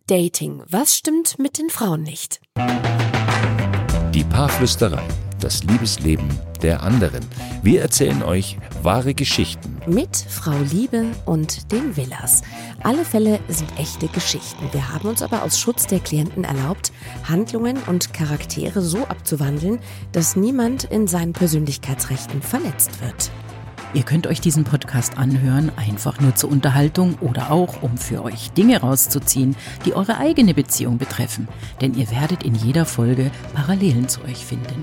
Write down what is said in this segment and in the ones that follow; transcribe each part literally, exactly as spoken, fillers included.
Dating. Was stimmt mit den Frauen nicht? Die Paarflüsterei, das Liebesleben der anderen. Wir erzählen euch wahre Geschichten. Mit Frau Liebe und den Villas. Alle Fälle sind echte Geschichten. Wir haben uns aber aus Schutz der Klienten erlaubt, Handlungen und Charaktere so abzuwandeln, dass niemand in seinen Persönlichkeitsrechten verletzt wird. Ihr könnt euch diesen Podcast anhören, einfach nur zur Unterhaltung oder auch, um für euch Dinge rauszuziehen, die eure eigene Beziehung betreffen. Denn ihr werdet in jeder Folge Parallelen zu euch finden.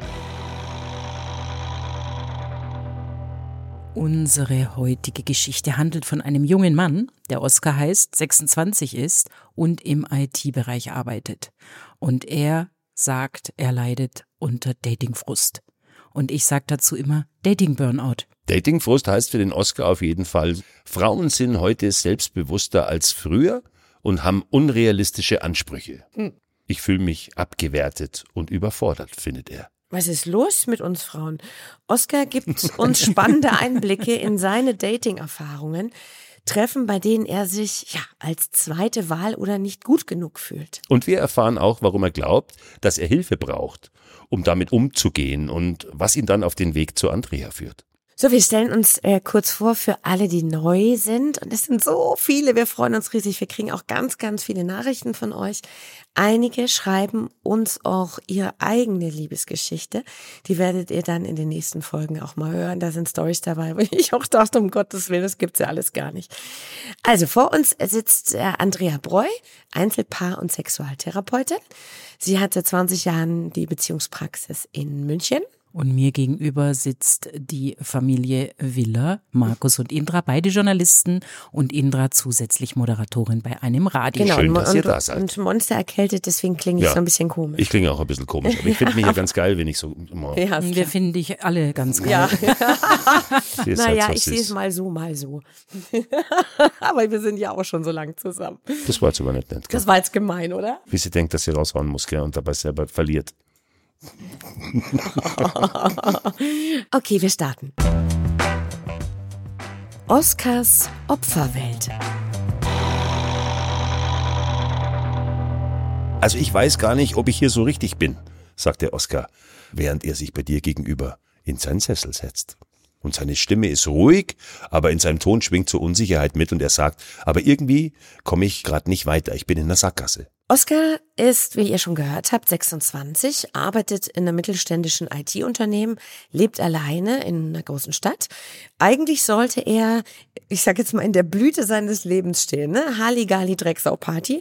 Unsere heutige Geschichte handelt von einem jungen Mann, der Oskar heißt, sechsundzwanzig ist und im I T-Bereich arbeitet. Und er sagt, er leidet unter Datingfrust. Und ich sage dazu immer Dating-Burnout. Datingfrust heißt für den Oskar auf jeden Fall, Frauen sind heute selbstbewusster als früher und haben unrealistische Ansprüche. Hm. Ich fühle mich abgewertet und überfordert, findet er. Was ist los mit uns Frauen? Oskar gibt uns spannende Einblicke in seine Dating-Erfahrungen, Treffen, bei denen er sich ja als zweite Wahl oder nicht gut genug fühlt. Und wir erfahren auch, warum er glaubt, dass er Hilfe braucht, um damit umzugehen und was ihn dann auf den Weg zu Andrea führt. So, wir stellen uns äh, kurz vor für alle, die neu sind. Und es sind so viele, wir freuen uns riesig. Wir kriegen auch ganz, ganz viele Nachrichten von euch. Einige schreiben uns auch ihre eigene Liebesgeschichte. Die werdet ihr dann in den nächsten Folgen auch mal hören. Da sind Storys dabei, wo ich auch dachte, um Gottes Willen, das gibt's ja alles gar nicht. Also vor uns sitzt äh, Andrea Breu, Einzelpaar- und Sexualtherapeutin. Sie hat seit zwanzig Jahren die Beziehungspraxis in München. Und mir gegenüber sitzt die Familie Willer, Markus und Indra, beide Journalisten und Indra zusätzlich Moderatorin bei einem Radio. Genau, Schön, dass und, ihr da seid. Und Monster erkältet, deswegen klinge ich Ja, so ein bisschen komisch. Ich klinge auch ein bisschen komisch, aber ich finde mich ja ganz geil, wenn ich so immer... Ja, Wir finden dich alle ganz geil. ja. Ihr seid Naja, so ich sehe süß. es mal so, mal so. Aber wir sind ja auch schon so lang zusammen. Das war jetzt aber nicht nett, gell? Das war jetzt gemein, oder? Wie sie denkt, dass sie raushauen muss, gell, und dabei selber verliert. Okay, wir starten. Oskars Opferwelt. Also ich weiß gar nicht, ob ich hier so richtig bin, sagt der Oskar, während er sich bei dir gegenüber in seinen Sessel setzt. Und seine Stimme ist ruhig, aber in seinem Ton schwingt so Unsicherheit mit und er sagt, aber irgendwie komme ich gerade nicht weiter, ich bin in der Sackgasse. Oskar ist, wie ihr schon gehört habt, sechsundzwanzig, arbeitet in einem mittelständischen I T-Unternehmen, lebt alleine in einer großen Stadt. Eigentlich sollte er, ich sag jetzt mal, in der Blüte seines Lebens stehen, ne? Halligalli Drecksau-Party.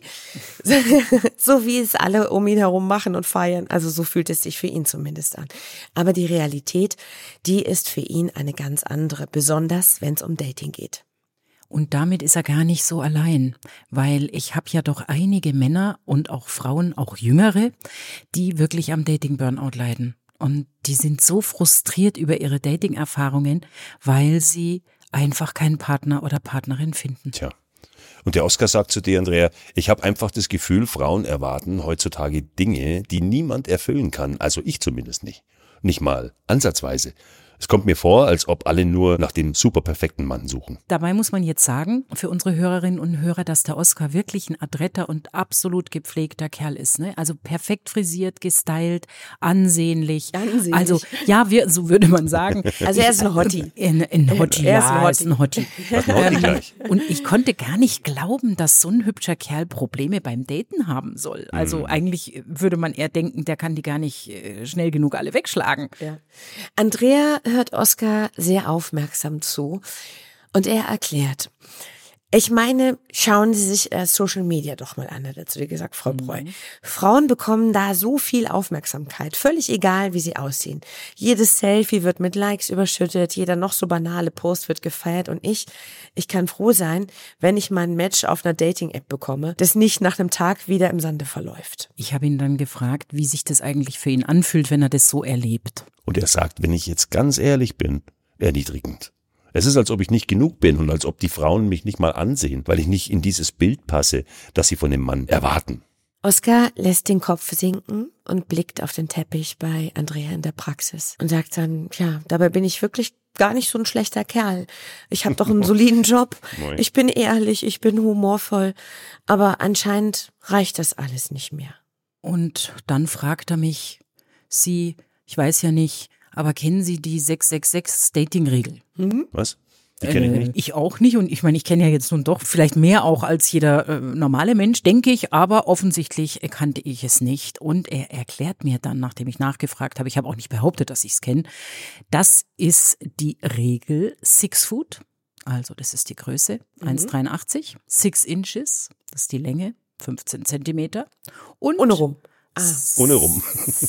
So wie es alle um ihn herum machen und feiern. Also so fühlt es sich für ihn zumindest an. Aber die Realität, die ist für ihn eine ganz andere, besonders wenn es um Dating geht. Und damit ist er gar nicht so allein, weil ich habe ja doch einige Männer und auch Frauen, auch Jüngere, die wirklich am Dating-Burnout leiden. Und die sind so frustriert über ihre Dating-Erfahrungen, weil sie einfach keinen Partner oder Partnerin finden. Tja. Und der Oskar sagt zu dir, Andrea, ich habe einfach das Gefühl, Frauen erwarten heutzutage Dinge, die niemand erfüllen kann. Also ich zumindest nicht. Nicht mal ansatzweise. Es kommt mir vor, als ob alle nur nach dem superperfekten Mann suchen. Dabei muss man jetzt sagen, für unsere Hörerinnen und Hörer, dass der Oskar wirklich ein adretter und absolut gepflegter Kerl ist. Ne? Also perfekt frisiert, gestylt, ansehnlich. Ansehnlich. Also ja, wir, so würde man sagen. Also er ist ein Hottie. Ein, ein Hottie, Er ist ja, ein er ist ein Hottie. Was ein Hottie gleich. Und ich konnte gar nicht glauben, dass so ein hübscher Kerl Probleme beim Daten haben soll. Also Mhm. eigentlich würde man eher denken, der kann die gar nicht äh, schnell genug alle wegschlagen. Ja. Andrea hört Oskar sehr aufmerksam zu und er erklärt, ich meine, schauen Sie sich äh, Social Media doch mal an, hat er zu dir gesagt, Frau Breu. Mhm. Frauen bekommen da so viel Aufmerksamkeit, völlig egal, wie sie aussehen. Jedes Selfie wird mit Likes überschüttet, jeder noch so banale Post wird gefeiert und ich, ich kann froh sein, wenn ich mein Match auf einer Dating-App bekomme, das nicht nach einem Tag wieder im Sande verläuft. Ich habe ihn dann gefragt, wie sich das eigentlich für ihn anfühlt, wenn er das so erlebt. Und er sagt, wenn ich jetzt ganz ehrlich bin, erniedrigend. Es ist, als ob ich nicht genug bin und als ob die Frauen mich nicht mal ansehen, weil ich nicht in dieses Bild passe, das sie von dem Mann erwarten. Oskar lässt den Kopf sinken und blickt auf den Teppich bei Andrea in der Praxis und sagt dann, ja, dabei bin ich wirklich gar nicht so ein schlechter Kerl. Ich habe doch einen soliden Job. Ich bin ehrlich, ich bin humorvoll. Aber anscheinend reicht das alles nicht mehr. Und dann fragt er mich, Sie, ich weiß ja nicht, aber kennen Sie die sechs sechs sechs Dating-Regel? Mhm. Was? Die kenne ich Äh, nicht. ich auch nicht und ich meine, ich kenne ja jetzt nun doch vielleicht mehr auch als jeder äh, normale Mensch, denke ich, aber offensichtlich kannte ich es nicht. Und er erklärt mir dann, nachdem ich nachgefragt habe, ich habe auch nicht behauptet, dass ich es kenne, das ist die Regel Six Foot, also das ist die Größe, Mhm. eins Komma dreiundachtzig, Six Inches, das ist die Länge, fünfzehn Zentimeter. Und Ohne rum. Ah. Ohne rum.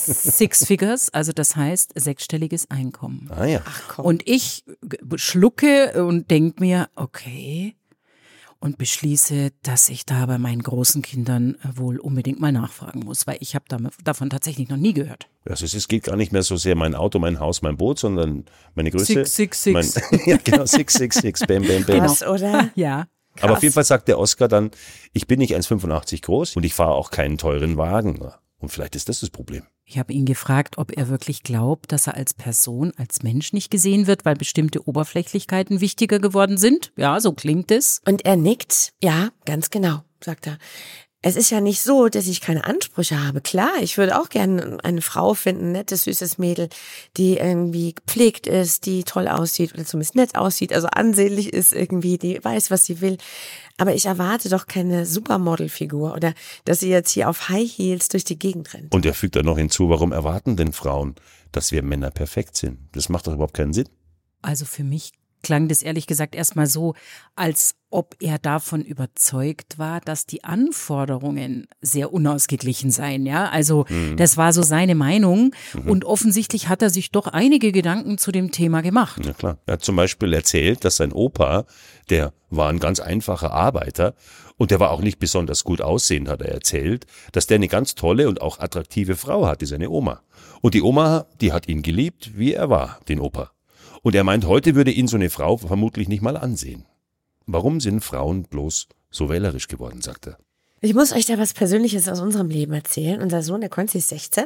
Six Figures, also das heißt sechsstelliges Einkommen. Ah ja. Ach komm. Und ich schlucke und denke mir, okay, und beschließe, dass ich da bei meinen großen Kindern wohl unbedingt mal nachfragen muss, weil ich habe davon tatsächlich noch nie gehört. Also es ist- geht gar nicht mehr so sehr mein Auto, mein Haus, mein Boot, sondern meine Größe. Six, six, six. Mein, ja, genau, six, six, six, bam, bam, bam. Krass, oder? Ja. Krass. Aber auf jeden Fall sagt der Oscar dann, ich bin nicht eins Komma fünfundachtzig groß und ich fahre auch keinen teuren Wagen. Und vielleicht ist das das Problem. Ich habe ihn gefragt, ob er wirklich glaubt, dass er als Person, als Mensch nicht gesehen wird, weil bestimmte Oberflächlichkeiten wichtiger geworden sind. Ja, so klingt es. Und er nickt. Ja, ganz genau, sagt er. Es ist ja nicht so, dass ich keine Ansprüche habe. Klar, ich würde auch gerne eine Frau finden, ein nettes, süßes Mädel, die irgendwie gepflegt ist, die toll aussieht oder zumindest nett aussieht, also ansehnlich ist irgendwie, die weiß, was sie will. Aber ich erwarte doch keine Supermodelfigur oder dass sie jetzt hier auf High Heels durch die Gegend rennt. Und er fügt dann noch hinzu, warum erwarten denn Frauen, dass wir Männer perfekt sind? Das macht doch überhaupt keinen Sinn. Also für mich klang das ehrlich gesagt erstmal so, als ob er davon überzeugt war, dass die Anforderungen sehr unausgeglichen seien. Ja, also Mhm. das war so seine Meinung und offensichtlich hat er sich doch einige Gedanken zu dem Thema gemacht. Ja klar. Er hat zum Beispiel erzählt, dass sein Opa, der war ein ganz einfacher Arbeiter und der war auch nicht besonders gut aussehend, hat er erzählt, dass der eine ganz tolle und auch attraktive Frau hatte, seine Oma. Und die Oma, die hat ihn geliebt, wie er war, den Opa. Und er meint, heute würde ihn so eine Frau vermutlich nicht mal ansehen. Warum sind Frauen bloß so wählerisch geworden, sagt er. Ich muss euch da was Persönliches aus unserem Leben erzählen. Unser Sohn, der Konzi, ist sechzehn.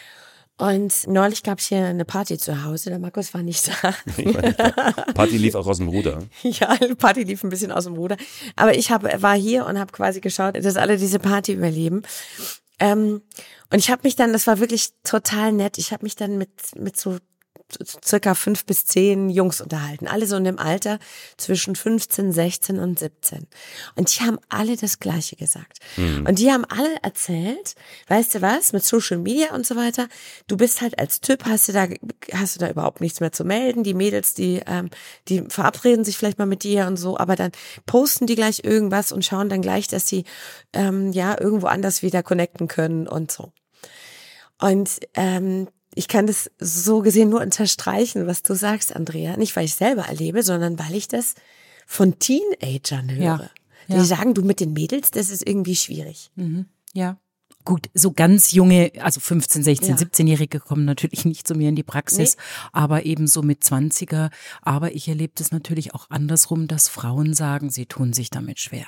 Und neulich gab es hier eine Party zu Hause. Der Markus war nicht da. Ich meine, Party lief auch aus dem Ruder. Ja, die Party lief ein bisschen aus dem Ruder. Aber ich hab, war hier und habe quasi geschaut, dass alle diese Party überleben. Ähm, und ich habe mich dann, das war wirklich total nett, ich habe mich dann mit, mit so circa fünf bis zehn Jungs unterhalten. Alle so in dem Alter zwischen fünfzehn, sechzehn und siebzehn. Und die haben alle das Gleiche gesagt. Mhm. Und die haben alle erzählt, weißt du was, mit Social Media und so weiter, du bist halt als Typ, hast du da, hast du da überhaupt nichts mehr zu melden. Die Mädels, die, ähm, die verabreden sich vielleicht mal mit dir und so, aber dann posten die gleich irgendwas und schauen dann gleich, dass sie, ähm, ja, irgendwo anders wieder connecten können und so. Und, ähm, ich kann das so gesehen nur unterstreichen, was du sagst, Andrea. Nicht, weil ich selber erlebe, sondern weil ich das von Teenagern höre. Ja, die ja. sagen, du mit den Mädels, das ist irgendwie schwierig. Mhm, ja. Gut, so ganz junge, also fünfzehn, sechzehn, Ja. siebzehnjährige kommen natürlich nicht zu mir in die Praxis, Nee. aber eben so mit zwanziger. Aber ich erlebe das natürlich auch andersrum, dass Frauen sagen, sie tun sich damit schwer.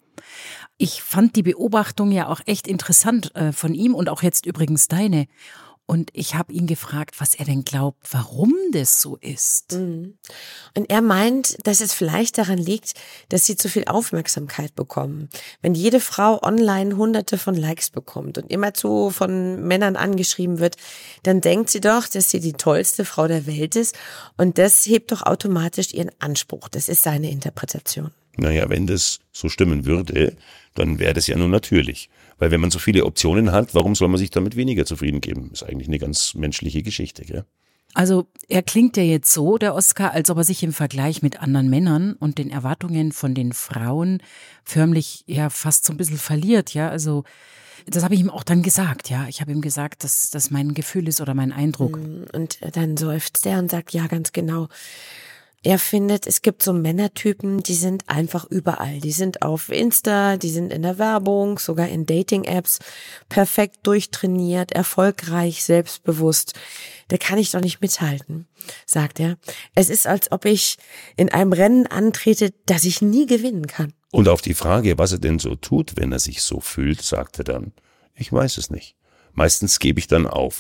Ich fand die Beobachtung ja auch echt interessant äh, von ihm und auch jetzt übrigens deine. Und ich habe ihn gefragt, was er denn glaubt, warum das so ist. Und er meint, dass es vielleicht daran liegt, dass sie zu viel Aufmerksamkeit bekommen. Wenn jede Frau online hunderte von Likes bekommt und immerzu von Männern angeschrieben wird, dann denkt sie doch, dass sie die tollste Frau der Welt ist. Und das hebt doch automatisch ihren Anspruch. Das ist seine Interpretation. Naja, wenn das so stimmen würde, dann wäre das ja nur natürlich. Weil wenn man so viele Optionen hat, warum soll man sich damit weniger zufrieden geben? Ist eigentlich eine ganz menschliche Geschichte, gell? Also er klingt ja jetzt so, der Oscar, als ob er sich im Vergleich mit anderen Männern und den Erwartungen von den Frauen förmlich ja fast so ein bisschen verliert, ja, also das habe ich ihm auch dann gesagt, ja, ich habe ihm gesagt, dass das mein Gefühl ist oder mein Eindruck. Und dann seufzt er und sagt, ja, ganz genau. Er findet, es gibt so Männertypen, die sind einfach überall. Die sind auf Insta, die sind in der Werbung, sogar in Dating-Apps, perfekt durchtrainiert, erfolgreich, selbstbewusst. Da kann ich doch nicht mithalten, sagt er. Es ist, als ob ich in einem Rennen antrete, das ich nie gewinnen kann. Und auf die Frage, was er denn so tut, wenn er sich so fühlt, sagt er dann, ich weiß es nicht. Meistens gebe ich dann auf.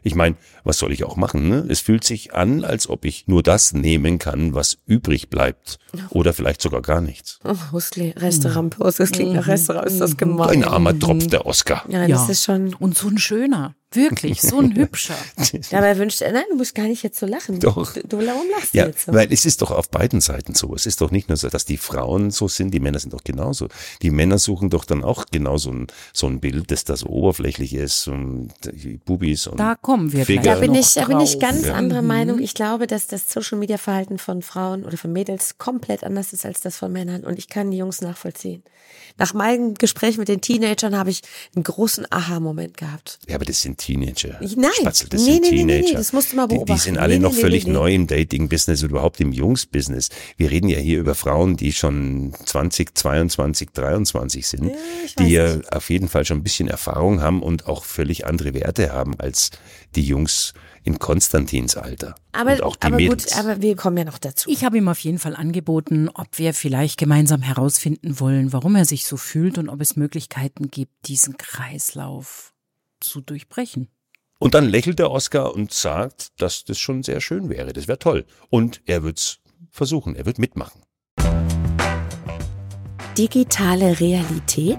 Ich meine, was soll ich auch machen? Ne? Es fühlt sich an, als ob ich nur das nehmen kann, was übrig bleibt. Oder vielleicht sogar gar nichts. Oh, Hustli, Restaurant, das klingt nach Restaurant, ist das gemein. Ein armer Tropf, der Oscar. Ja, das ist schon... Und so ein schöner, wirklich, so ein hübscher. Dabei wünscht er, nein, du musst gar nicht jetzt so lachen. Doch. Du, du, warum lachst du Ja, jetzt so? weil es ist doch auf beiden Seiten so. Es ist doch nicht nur so, dass die Frauen so sind, die Männer sind doch genauso. Die Männer suchen doch dann auch genau so ein, so ein Bild, das da so oberflächlich ist und die Bubis und Da kommen wir Finger. gleich Da bin noch ich, da bin ich drauf. ganz Ja. anderer Meinung. Ich glaube, dass das Social-Media-Verhalten von Frauen oder von Mädels komplett anders ist als das von Männern. Und ich kann die Jungs nachvollziehen. Nach meinem Gespräch mit den Teenagern habe ich einen großen Aha-Moment gehabt. Ja, aber das sind Teenager. Nein. Spatzel, das Nee, sind nee, nee, nee, Teenager. nee, das musst du mal Die, die beobachten. sind alle Nee, noch nee, nee, völlig nee, nee. neu im Dating-Business und überhaupt im Jungs-Business. Wir reden ja hier über Frauen, die schon zwanzig, zweiundzwanzig, dreiundzwanzig sind, Ja, ich die ja weiß nicht. auf jeden Fall schon ein bisschen Erfahrung haben und auch völlig andere Werte haben als die Jungs in Konstantins Alter. Aber, und auch die aber Mädels. gut, aber wir kommen ja noch dazu. Ich habe ihm auf jeden Fall angeboten, ob wir vielleicht gemeinsam herausfinden wollen, warum er sich so fühlt und ob es Möglichkeiten gibt, diesen Kreislauf zu durchbrechen. Und dann lächelt der Oscar und sagt, dass das schon sehr schön wäre. Das wäre toll. Und er wird's versuchen. Er wird mitmachen. Digitale Realität?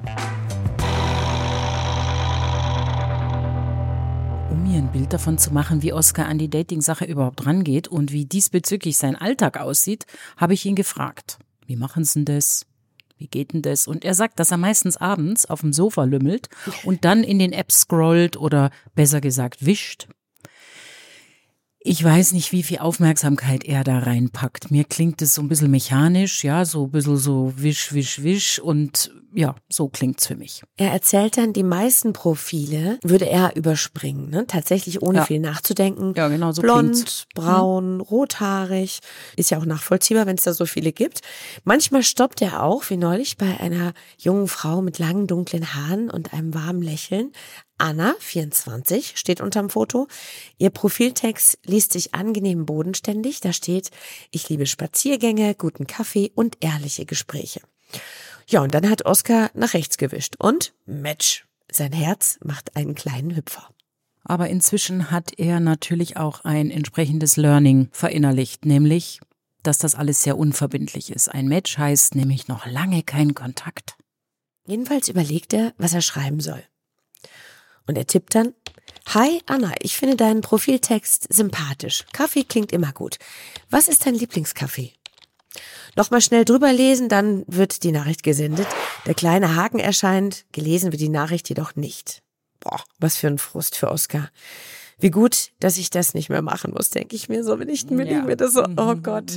Um mir ein Bild davon zu machen, wie Oscar an die Dating-Sache überhaupt rangeht und wie diesbezüglich sein Alltag aussieht, habe ich ihn gefragt. Wie machen Sie denn das? Wie geht denn das? Und er sagt, dass er meistens abends auf dem Sofa lümmelt und dann in den Apps scrollt oder besser gesagt wischt. Ich weiß nicht, wie viel Aufmerksamkeit er da reinpackt. Mir klingt es so ein bisschen mechanisch, ja, so ein bisschen so wisch, wisch, wisch und ja, so klingt's für mich. Er erzählt dann, die meisten Profile würde er überspringen, ne? Tatsächlich ohne Ja. viel nachzudenken. Ja, genau so Blond, klingt's. braun, rothaarig. Ist ja auch nachvollziehbar, wenn es da so viele gibt. Manchmal stoppt er auch, wie neulich bei einer jungen Frau mit langen dunklen Haaren und einem warmen Lächeln. Anna, vierundzwanzig, steht unterm Foto. Ihr Profiltext liest sich angenehm bodenständig. Da steht, ich liebe Spaziergänge, guten Kaffee und ehrliche Gespräche. Ja, und dann hat Oscar nach rechts gewischt und Match. Sein Herz macht einen kleinen Hüpfer. Aber inzwischen hat er natürlich auch ein entsprechendes Learning verinnerlicht, nämlich, dass das alles sehr unverbindlich ist. Ein Match heißt nämlich noch lange kein Kontakt. Jedenfalls überlegt er, was er schreiben soll. Und er tippt dann, Hi Anna, ich finde deinen Profiltext sympathisch. Kaffee klingt immer gut. Was ist dein Lieblingskaffee? Nochmal schnell drüber lesen, dann wird die Nachricht gesendet. Der kleine Haken erscheint, gelesen wird die Nachricht jedoch nicht. Boah, was für ein Frust für Oscar. Wie gut, dass ich das nicht mehr machen muss, denke ich mir so, wenn ich mir Ja. mir das so, oh Gott.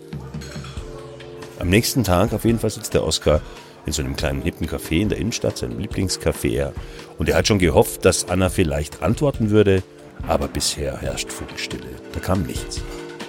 Am nächsten Tag auf jeden Fall sitzt der Oscar in so einem kleinen hippen Café in der Innenstadt, seinem Lieblingscafé. Er- Und er hat schon gehofft, dass Anna vielleicht antworten würde, aber bisher herrscht Funkstille. Da kam nichts.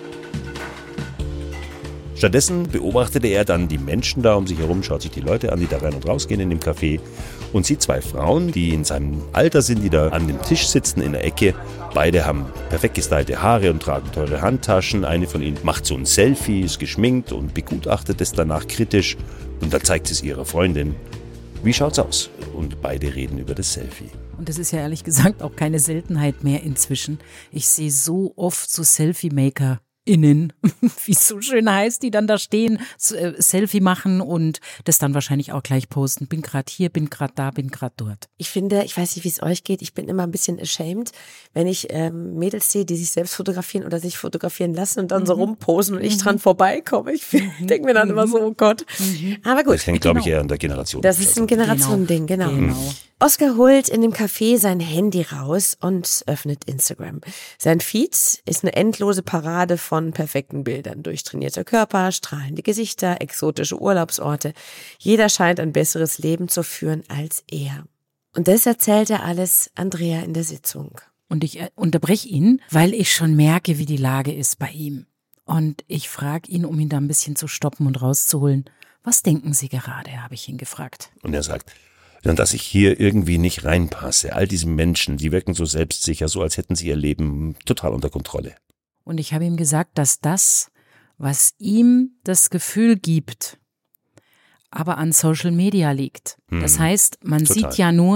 Stattdessen beobachtete er dann die Menschen da um sich herum, schaut sich die Leute an, die da rein und rausgehen in dem Café und sieht zwei Frauen, die in seinem Alter sind, die da an dem Tisch sitzen in der Ecke. Beide haben perfekt gestylte Haare und tragen teure Handtaschen. Eine von ihnen macht so ein Selfie, ist geschminkt und begutachtet es danach kritisch und dann zeigt sie es ihrer Freundin. Wie schaut's aus? Und beide reden über das Selfie. Und das ist ja ehrlich gesagt auch keine Seltenheit mehr inzwischen. Ich sehe so oft so Selfie-Maker innen, wie es so schön heißt, die dann da stehen, so, äh, Selfie machen und das dann wahrscheinlich auch gleich posten. Bin gerade hier, bin gerade da, bin gerade dort. Ich finde, ich weiß nicht, wie es euch geht, ich bin immer ein bisschen ashamed, wenn ich ähm, Mädels sehe, die sich selbst fotografieren oder sich fotografieren lassen und dann so rumposen und ich dran vorbeikomme. Ich denke mir dann immer so, oh Gott. Aber gut. Das hängt, glaube ich, eher an der Generation. Das ist ein Generationending, genau. Genau. Oscar holt in dem Café sein Handy raus und öffnet Instagram. Sein Feed ist eine endlose Parade von perfekten Bildern. Durchtrainierter Körper, strahlende Gesichter, exotische Urlaubsorte. Jeder scheint ein besseres Leben zu führen als er. Und das erzählt er alles Andrea in der Sitzung. Und ich äh, unterbreche ihn, weil ich schon merke, wie die Lage ist bei ihm. Und ich frage ihn, um ihn da ein bisschen zu stoppen und rauszuholen. Was denken Sie gerade, habe ich ihn gefragt. Und er sagt, dass ich hier irgendwie nicht reinpasse. All diese Menschen, die wirken so selbstsicher, so als hätten sie ihr Leben total unter Kontrolle. Und ich habe ihm gesagt, dass das, was ihm das Gefühl gibt, aber an Social Media liegt. Das heißt, man Total. sieht ja nur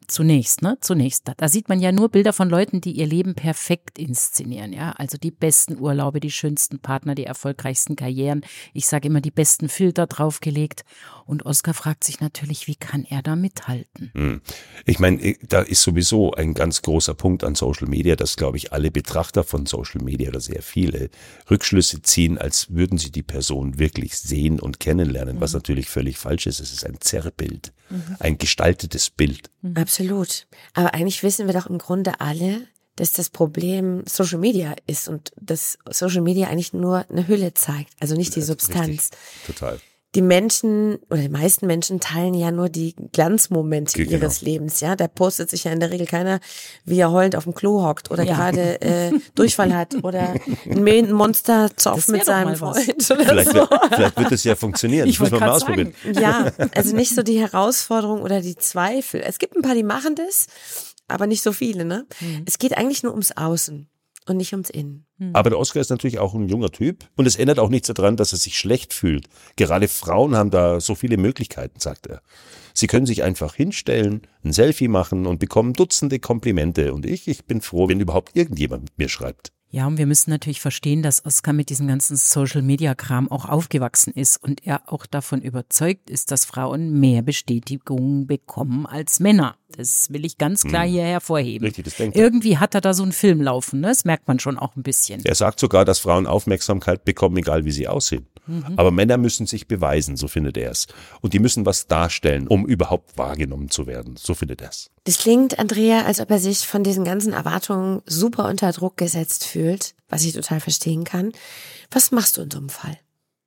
zunächst, ne? Zunächst. Da, da sieht man ja nur Bilder von Leuten, die ihr Leben perfekt inszenieren, ja. Also die besten Urlaube, die schönsten Partner, die erfolgreichsten Karrieren. Ich sage immer, die besten Filter draufgelegt. Und Oskar fragt sich natürlich, wie kann er da mithalten? Hm. Ich meine, da ist sowieso ein ganz großer Punkt an Social Media, dass, glaube ich, alle Betrachter von Social Media oder sehr viele Rückschlüsse ziehen, als würden sie die Person wirklich sehen und kennenlernen, mhm. was natürlich völlig falsch ist. Es ist ein Zerrbild, mhm. ein gestaltetes Bild. Mhm. Absolut. Aber eigentlich wissen wir doch im Grunde alle, dass das Problem Social Media ist und dass Social Media eigentlich nur eine Hülle zeigt, also nicht die Substanz. Richtig. Total. Die Menschen oder die meisten Menschen teilen ja nur die Glanzmomente genau. ihres Lebens, ja. Da postet sich ja in der Regel keiner, wie er heulend auf dem Klo hockt oder ja. gerade äh, Durchfall hat oder ein Monster-Zoff mit seinem Freund oder vielleicht, so. Vielleicht wird es ja funktionieren. Ich das muss man mal sagen. ausprobieren. Ja, also nicht so die Herausforderung oder die Zweifel. Es gibt ein paar, die machen das, aber nicht so viele, ne? Mhm. Es geht eigentlich nur ums Außen. Und nicht ums Innen. Aber der Oskar ist natürlich auch ein junger Typ und es ändert auch nichts daran, dass er sich schlecht fühlt. Gerade Frauen haben da so viele Möglichkeiten, sagt er. Sie können sich einfach hinstellen, ein Selfie machen und bekommen Dutzende Komplimente. Und ich, ich bin froh, wenn überhaupt irgendjemand mit mir schreibt. Ja, und wir müssen natürlich verstehen, dass Oskar mit diesem ganzen Social-Media-Kram auch aufgewachsen ist und er auch davon überzeugt ist, dass Frauen mehr Bestätigung bekommen als Männer. Das will ich ganz klar hm. hier hervorheben. Richtig, das denkt er. Irgendwie hat er da so einen Film laufen, ne? Das merkt man schon auch ein bisschen. Er sagt sogar, dass Frauen Aufmerksamkeit bekommen, egal wie sie aussehen. Mhm. Aber Männer müssen sich beweisen, so findet er es. Und die müssen was darstellen, um überhaupt wahrgenommen zu werden, so findet er es. Das klingt, Andrea, als ob er sich von diesen ganzen Erwartungen super unter Druck gesetzt fühlt, was ich total verstehen kann. Was machst du in so einem Fall?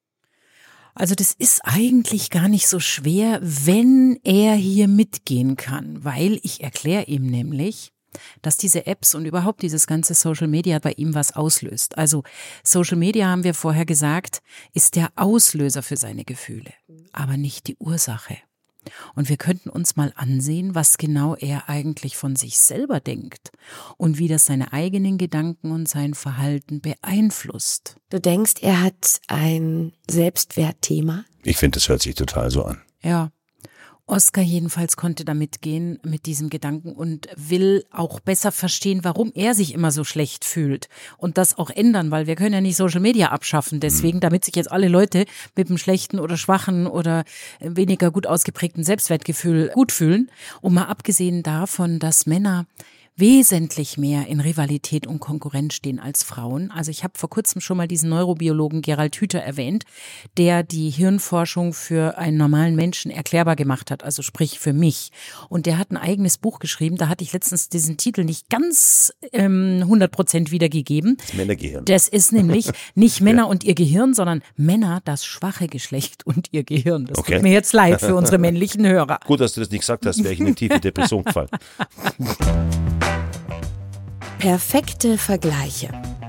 Also das ist eigentlich gar nicht so schwer, wenn er hier mitgehen kann, weil ich erkläre ihm nämlich, dass diese Apps und überhaupt dieses ganze Social Media bei ihm was auslöst. Also Social Media, haben wir vorher gesagt, ist der Auslöser für seine Gefühle, aber nicht die Ursache. Und wir könnten uns mal ansehen, was genau er eigentlich von sich selber denkt und wie das seine eigenen Gedanken und sein Verhalten beeinflusst. Du denkst, er hat ein Selbstwertthema? Ich finde, das hört sich total so an. Ja. Oskar jedenfalls konnte damit gehen, mit diesem Gedanken und will auch besser verstehen, warum er sich immer so schlecht fühlt und das auch ändern, weil wir können ja nicht Social Media abschaffen. Deswegen, damit sich jetzt alle Leute mit einem schlechten oder schwachen oder weniger gut ausgeprägten Selbstwertgefühl gut fühlen. Und mal abgesehen davon, dass Männer wesentlich mehr in Rivalität und Konkurrenz stehen als Frauen. Also ich habe vor kurzem schon mal diesen Neurobiologen Gerald Hüther erwähnt, der die Hirnforschung für einen normalen Menschen erklärbar gemacht hat, also sprich für mich. Und der hat ein eigenes Buch geschrieben, da hatte ich letztens diesen Titel nicht ganz ähm, hundert Prozent wiedergegeben. Das Männergehirn. Das ist nämlich nicht Männer ja. und ihr Gehirn, sondern Männer, das schwache Geschlecht und ihr Gehirn. Das okay. tut mir jetzt leid für unsere männlichen Hörer. Gut, dass du das nicht gesagt hast, wäre ich in eine tiefe Depression gefallen. Perfekte Vergleiche.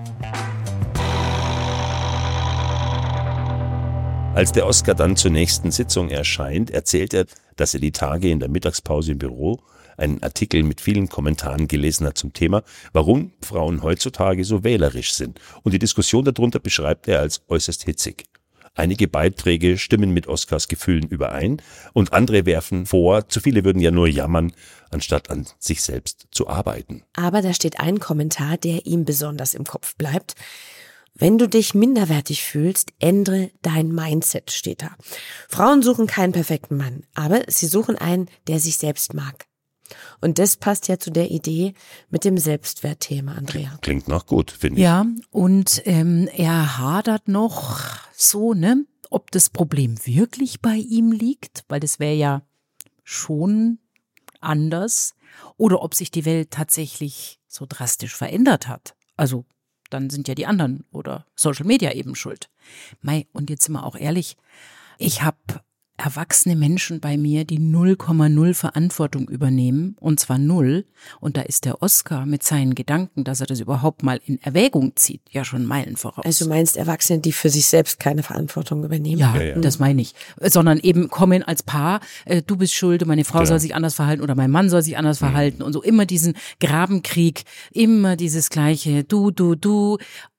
Als der Oskar dann zur nächsten Sitzung erscheint, erzählt er, dass er die Tage in der Mittagspause im Büro einen Artikel mit vielen Kommentaren gelesen hat zum Thema, warum Frauen heutzutage so wählerisch sind. Und die Diskussion darunter beschreibt er als äußerst hitzig. Einige Beiträge stimmen mit Oskars Gefühlen überein und andere werfen vor, zu viele würden ja nur jammern, anstatt an sich selbst zu arbeiten. Aber da steht ein Kommentar, der ihm besonders im Kopf bleibt. Wenn du dich minderwertig fühlst, ändere dein Mindset, steht da. Frauen suchen keinen perfekten Mann, aber sie suchen einen, der sich selbst mag. Und das passt ja zu der Idee mit dem Selbstwertthema, Andrea. Klingt noch gut, finde ich. Ja, und ähm, er hadert noch so, ne, ob das Problem wirklich bei ihm liegt, weil das wäre ja schon anders, oder ob sich die Welt tatsächlich so drastisch verändert hat. Also dann sind ja die anderen oder Social Media eben schuld. Mei, und jetzt sind wir auch ehrlich, ich habe erwachsene Menschen bei mir, die null Komma null Verantwortung übernehmen, und zwar null. Und da ist der Oskar mit seinen Gedanken, dass er das überhaupt mal in Erwägung zieht, ja schon Meilen voraus. Also du meinst Erwachsene, die für sich selbst keine Verantwortung übernehmen? Ja, ja, ja. Das meine ich. Sondern eben kommen als Paar, äh, du bist schuld und meine Frau ja. soll sich anders verhalten oder mein Mann soll sich anders mhm. verhalten und so immer diesen Grabenkrieg, immer dieses gleiche, du, du, du.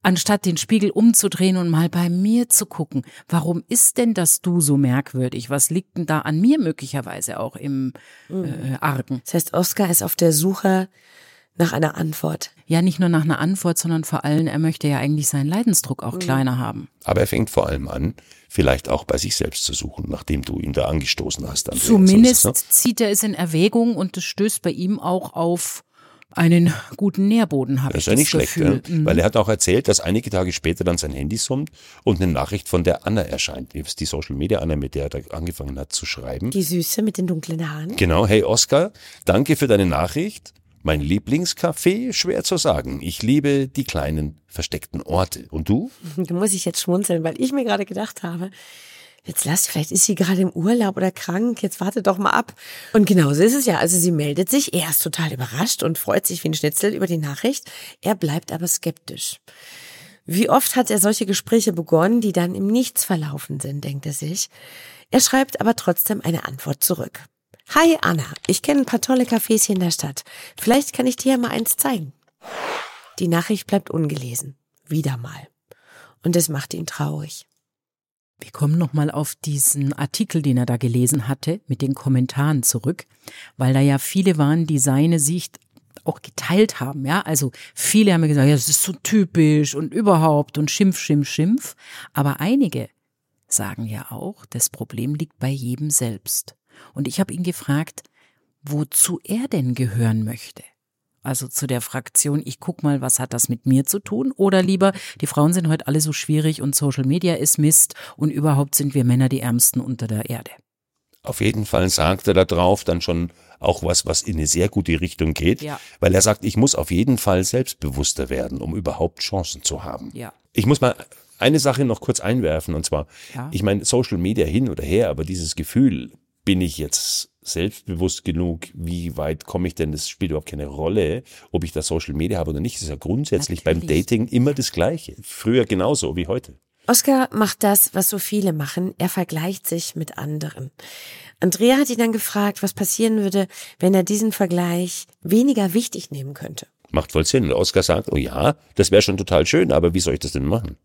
anstatt den Spiegel umzudrehen und mal bei mir zu gucken, warum ist denn das Du so merkwürdig? Was liegt denn da an mir möglicherweise auch im äh, Argen? Das heißt, Oskar ist auf der Suche nach einer Antwort. Ja, nicht nur nach einer Antwort, sondern vor allem, er möchte ja eigentlich seinen Leidensdruck auch mhm. kleiner haben. Aber er fängt vor allem an, vielleicht auch bei sich selbst zu suchen, nachdem du ihn da angestoßen hast. Andrea. Zumindest so es, ne? zieht er es in Erwägung und es stößt bei ihm auch auf einen guten Nährboden, habe ich das Gefühl. Das ist ja nicht schlecht, ja? mhm. weil er hat auch erzählt, dass einige Tage später dann sein Handy summt und eine Nachricht von der Anna erscheint. Die Social-Media-Anna, mit der er da angefangen hat zu schreiben. Die Süße mit den dunklen Haaren. Genau, hey Oskar, danke für deine Nachricht. Mein Lieblingscafé? Schwer zu sagen. Ich liebe die kleinen, versteckten Orte. Und du? Da muss ich jetzt schmunzeln, weil ich mir gerade gedacht habe, jetzt lass, vielleicht ist sie gerade im Urlaub oder krank, jetzt warte doch mal ab. Und genauso ist es ja. Also sie meldet sich, er ist total überrascht und freut sich wie ein Schnitzel über die Nachricht. Er bleibt aber skeptisch. Wie oft hat er solche Gespräche begonnen, die dann im Nichts verlaufen sind, denkt er sich. Er schreibt aber trotzdem eine Antwort zurück. Hi Anna, ich kenne ein paar tolle Cafés hier in der Stadt. Vielleicht kann ich dir ja mal eins zeigen. Die Nachricht bleibt ungelesen. Wieder mal. Und es macht ihn traurig. Wir kommen nochmal auf diesen Artikel, den er da gelesen hatte, mit den Kommentaren zurück, weil da ja viele waren, die seine Sicht auch geteilt haben. Ja, also viele haben mir gesagt, ja, das ist so typisch und überhaupt und Schimpf, Schimpf, Schimpf. Aber einige sagen ja auch, das Problem liegt bei jedem selbst. Und ich habe ihn gefragt, wozu er denn gehören möchte. Also zu der Fraktion, ich guck mal, was hat das mit mir zu tun? Oder lieber, die Frauen sind heute alle so schwierig und Social Media ist Mist und überhaupt sind wir Männer die Ärmsten unter der Erde. Auf jeden Fall sagt er da drauf dann schon auch was, was in eine sehr gute Richtung geht, ja. weil er sagt, ich muss auf jeden Fall selbstbewusster werden, um überhaupt Chancen zu haben. Ja. Ich muss mal eine Sache noch kurz einwerfen und zwar, ja. ich meine, Social Media hin oder her, aber dieses Gefühl, bin ich jetzt selbstbewusst genug, wie weit komme ich denn, das spielt überhaupt keine Rolle, ob ich da Social Media habe oder nicht, das ist ja grundsätzlich Natürlich. beim Dating immer das Gleiche, früher genauso wie heute. Oskar macht das, was so viele machen, er vergleicht sich mit anderen. Andrea hat ihn dann gefragt, was passieren würde, wenn er diesen Vergleich weniger wichtig nehmen könnte. Macht voll Sinn. Und Oskar sagt, oh ja, das wäre schon total schön, aber wie soll ich das denn machen?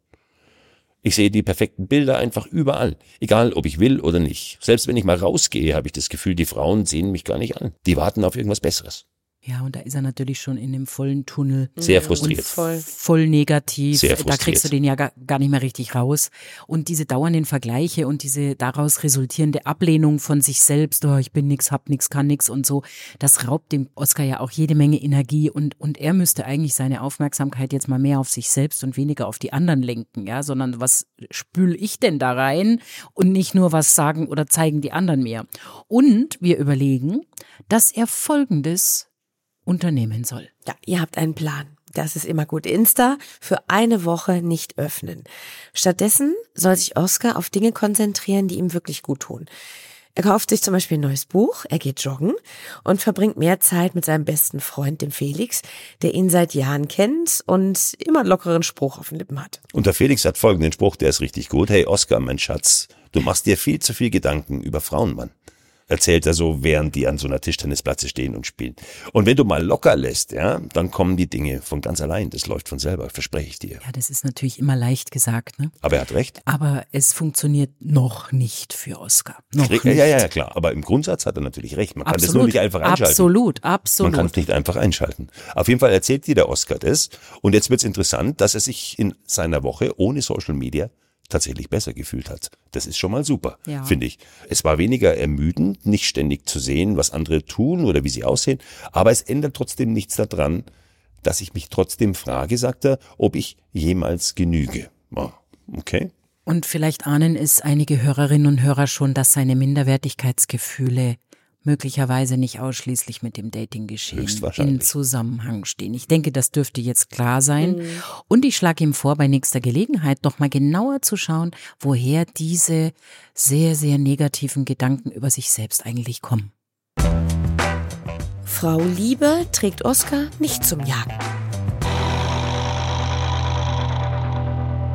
Ich sehe die perfekten Bilder einfach überall, egal ob ich will oder nicht. Selbst wenn ich mal rausgehe, habe ich das Gefühl, die Frauen sehen mich gar nicht an. Die warten auf irgendwas Besseres. Ja, und da ist er natürlich schon in dem vollen Tunnel. Sehr frustriert. Voll, voll negativ. Sehr frustriert. Da kriegst du den ja gar, gar nicht mehr richtig raus. Und diese dauernden Vergleiche und diese daraus resultierende Ablehnung von sich selbst, oh, ich bin nix, hab nix, kann nix und so, das raubt dem Oskar ja auch jede Menge Energie und, und er müsste eigentlich seine Aufmerksamkeit jetzt mal mehr auf sich selbst und weniger auf die anderen lenken, ja, sondern was spül ich denn da rein und nicht nur was sagen oder zeigen die anderen mir. Und wir überlegen, dass er Folgendes unternehmen soll. Ja, ihr habt einen Plan. Das ist immer gut. Insta für eine Woche nicht öffnen. Stattdessen soll sich Oskar auf Dinge konzentrieren, die ihm wirklich gut tun. Er kauft sich zum Beispiel ein neues Buch, er geht joggen und verbringt mehr Zeit mit seinem besten Freund, dem Felix, der ihn seit Jahren kennt und immer einen lockeren Spruch auf den Lippen hat. Und der Felix hat folgenden Spruch, der ist richtig gut. Hey Oskar, mein Schatz, du machst dir viel zu viel Gedanken über Frauen, Mann. Erzählt er so, während die an so einer Tischtennisplatte stehen und spielen. Und wenn du mal locker lässt, ja, dann kommen die Dinge von ganz allein. Das läuft von selber, verspreche ich dir. Ja, das ist natürlich immer leicht gesagt, ne? Aber er hat recht. Aber es funktioniert noch nicht für Oskar. Noch nicht. Ja, ja, ja, klar. Aber im Grundsatz hat er natürlich recht. Man kann absolut, das nur nicht einfach einschalten. Absolut, absolut. Man kann es nicht einfach einschalten. Auf jeden Fall erzählt dir der Oskar das. Und jetzt wird's interessant, dass er sich in seiner Woche ohne Social Media tatsächlich besser gefühlt hat. Das ist schon mal super, ja. finde ich. Es war weniger ermüdend, nicht ständig zu sehen, was andere tun oder wie sie aussehen, aber es ändert trotzdem nichts daran, dass ich mich trotzdem frage, sagt er, ob ich jemals genüge. Oh, okay. Und vielleicht ahnen es einige Hörerinnen und Hörer schon, dass seine Minderwertigkeitsgefühle möglicherweise nicht ausschließlich mit dem Datinggeschehen in Zusammenhang stehen. Ich denke, das dürfte jetzt klar sein. Mhm. Und ich schlage ihm vor, bei nächster Gelegenheit noch mal genauer zu schauen, woher diese sehr, sehr negativen Gedanken über sich selbst eigentlich kommen. Frau Liebe trägt Oskar nicht zum Jagen.